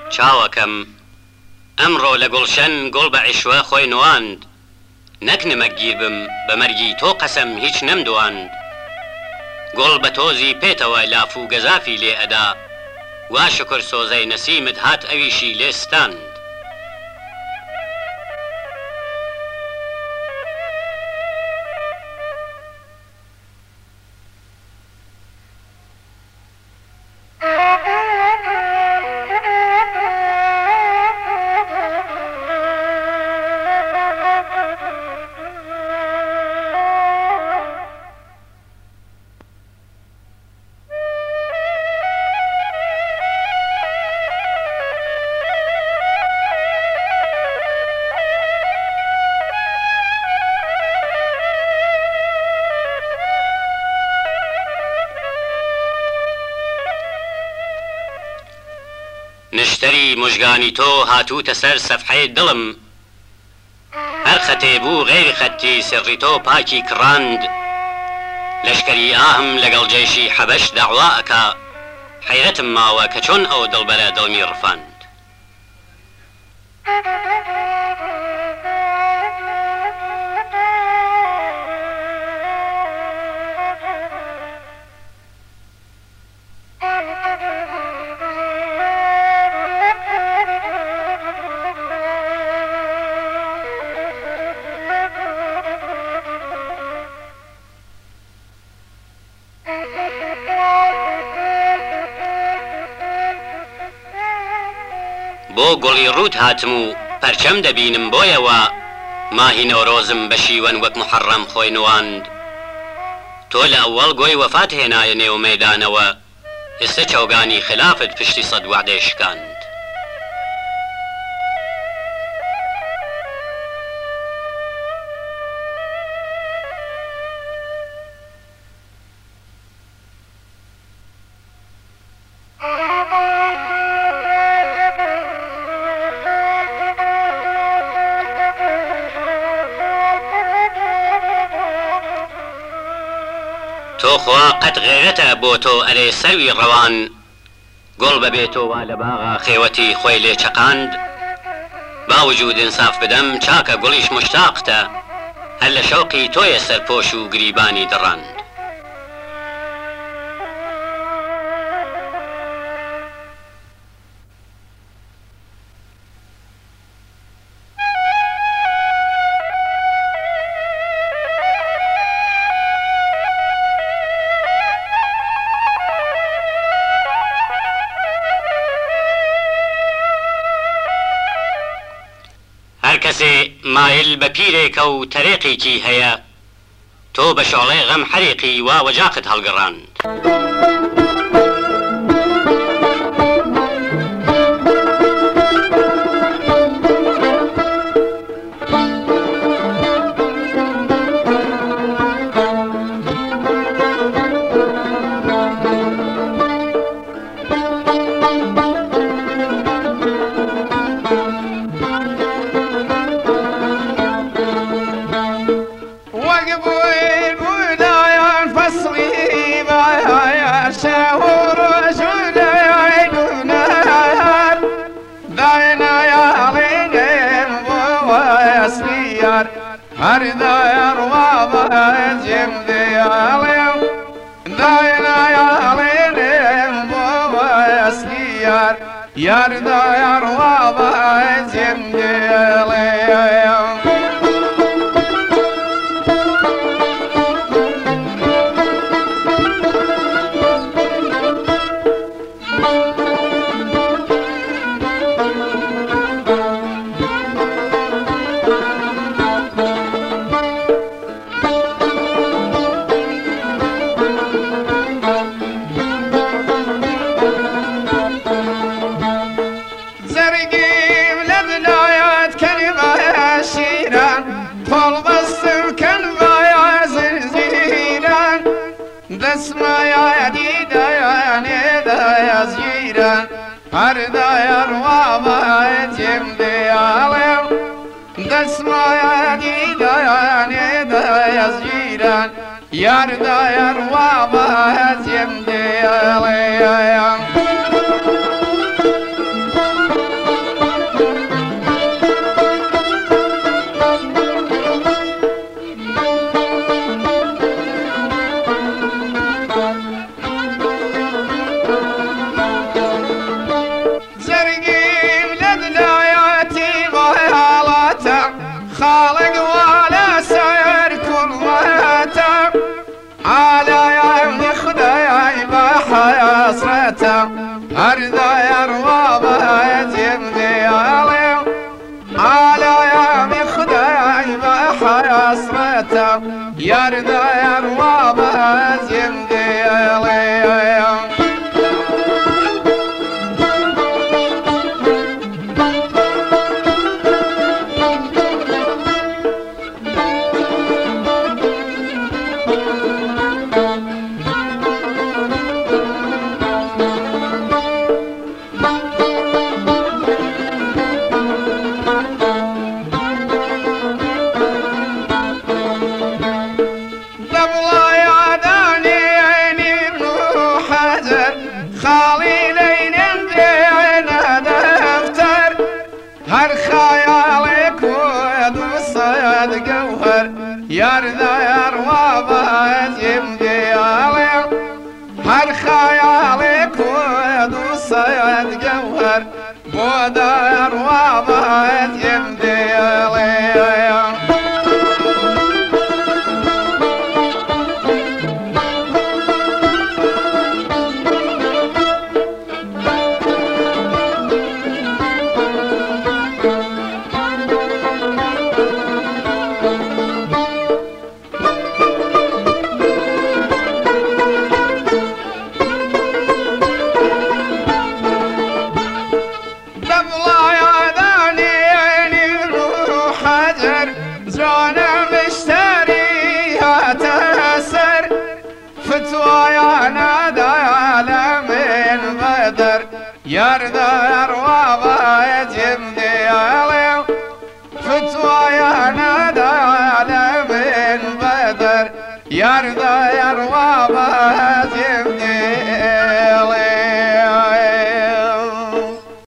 چاوەکەم ئەمڕۆ لە گوڵشەن گوڵ بە عیشوە خۆی نواند نەکنمە گیر بم بە مەرگی تۆ قەسەم هیچ نەمدواند گوڵ بە تۆزی پێتەوە لاف و گەزافی لێ ئەدا وا شکر سۆزەی نەسیمت هات ئەویشی لێستاند نشتری مژگانی تۆ هاتووتە سەر سەفحەی دڵم هەر خەتێ بوو غێری خەتی سڕی تۆ پاکی کڕاند لەشکەری ئاهم لەگەڵ جێشی حەبەش داعوا ئەکا حەیرەتم ماوە کە چۆن ئەو دڵبەرە دڵمی ڕفاند بۆ گوڵی ڕوود هاتم و پەرچەم دەبینم بۆیەوە ماهی نەورۆزم بە شیوەن وەک محەڕەم خۆی نواند تۆ لە ئەوەڵ گۆی وەفات هێنایە نێو مەیدانەوە ئێستا چەوگانی خلافت پشتی سەد وعدەی شکاند تۆ خوا قەت غێرەتە بۆ تۆ ئەرێ سەروی ڕەوان گوڵ بەبێتەوە لە باغا خێوەتی خۆی لێ چەقاند با وجود ئینساف بدەم چاکە گوڵیش مشتاقتە هەر لە شەوقی تۆیە سەرپۆش و گریبانی دڕاند هەر کەسێ مایل بە پیرێکە و تەرێقێکی هەیە تۆ بە شۆڵەی غەم حەرێقی وا وەجاقت هەڵگەڕاند هر دایر وابد جم دیالم داینا یالیم بابا اسلیار یار دایر وابد جم دیالم هر دایر وابد جم دیالم دسمایدی دایانه دایز جیران یار دایر وابد جم دیالم داير وابد ديالي على يا خداي بحسرته يا داير وابد ديالي خالي لين بينا دفتر هر خيالك وصيد جوهر يرضى يروى يمديالي هر خيالك وصيد جوهر بودا يروى يمديالي فتوايا نادى من بدر يرضى يروى يمديالي فتوايا نادى من بدر يرضى يروى